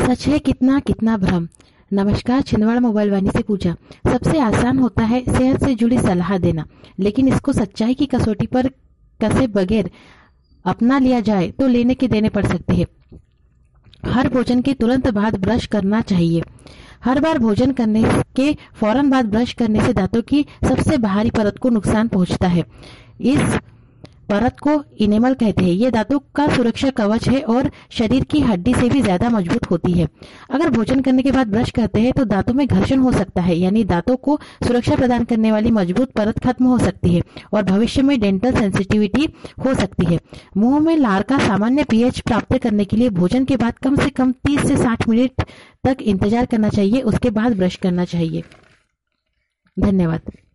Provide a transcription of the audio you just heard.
सच है कितना कितना भ्रम। नमस्कार, छिंदवाड़ा मोबाइल वाणी से पूजा। सबसे आसान होता है सेहत से जुड़ी सलाह देना, लेकिन इसको सच्चाई की कसौटी पर कसे बगैर अपना लिया जाए तो लेने के देने पड़ सकते हैं। हर भोजन के तुरंत बाद ब्रश करना चाहिए। हर बार भोजन करने के फौरन बाद ब्रश करने से दांतों की सबसे बाहरी परत को नुकसान पहुंचता है। इस परत को इनेमल कहते हैं। ये दांतों का सुरक्षा कवच है और शरीर की हड्डी से भी ज्यादा मजबूत होती है। अगर भोजन करने के बाद ब्रश करते हैं तो दांतों में घर्षण हो सकता है, यानी दांतों को सुरक्षा प्रदान करने वाली मजबूत परत खत्म हो सकती है और भविष्य में डेंटल सेंसिटिविटी हो सकती है। मुंह में लार का सामान्य पीएच प्राप्त करने के लिए भोजन के बाद कम से कम 30 से 60 मिनट तक इंतजार करना चाहिए। उसके बाद ब्रश करना चाहिए। धन्यवाद।